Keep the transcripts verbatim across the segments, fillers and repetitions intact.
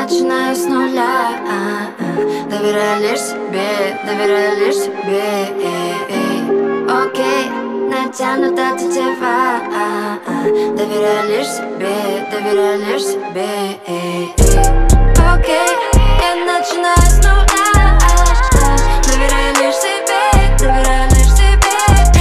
начинаю с нуля. Доверяю лишь себе, доверяю лишь себе. Окей, натянута тетива. Доверяю лишь себе, доверяю лишь себе. Окей, я начинаю с нуля. Доверяю лишь себе, доверяю лишь себе.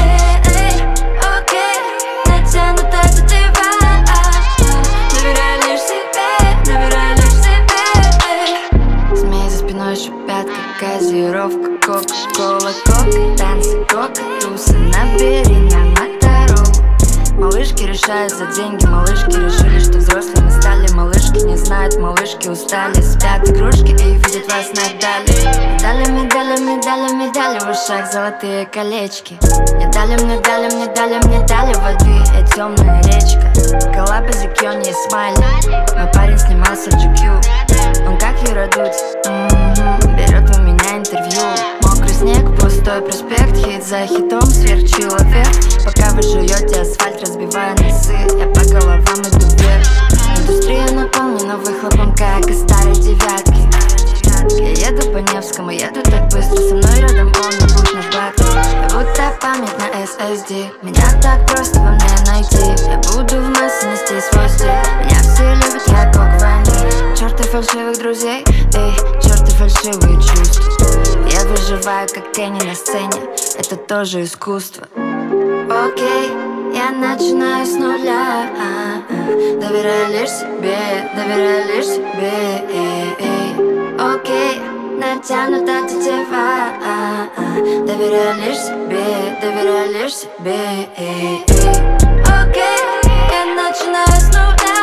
Окей, натянута тетива. Доверяю лишь себе, доверяю лишь себе. Змеи за спиной шипят, как газировка, кока-кола, кока, танцы, кока, тусы, набери на моторолу. Малышки решают за деньги, малышки решили, что взрослыми стали. Малышки не знают, малышки устали, спят игрушки и видят вас надали. Медали, медали, медали, медали в ушах, золотые колечки. Мне дали, мне дали, мне дали, мне дали воды, и темная речка. Коллабы за Кёни и Смайли. Мой парень снимался в джи кью. Он как Юра Дудь, м-м-м, берет у меня интервью. Мокрый снег, пустой проспект, хит за хитом, сверхчеловек. Пока вы жуете асфальт, разбивая носы, я по головам иду вверх. Индустрия наполнена выхлопом, как из старой девятки. Я еду по Невскому, еду так быстро, со мной рядом он, но путь наш бак. Я будто память на эс эс ди, меня так просто во мне найти. Я буду в массе нести свой стиль, меня все любят, я как войны. Черты фальшивых друзей, эй, черты фальшивые чувства. Я выживаю, как Кенни на сцене, это тоже искусство. Окей, я начинаю с нуля. Доверяю лишь себе, доверяю лишь себе. Окей, натянута тетива. Доверяю лишь себе, доверяю лишь себе. Окей, я начинаю с нуля.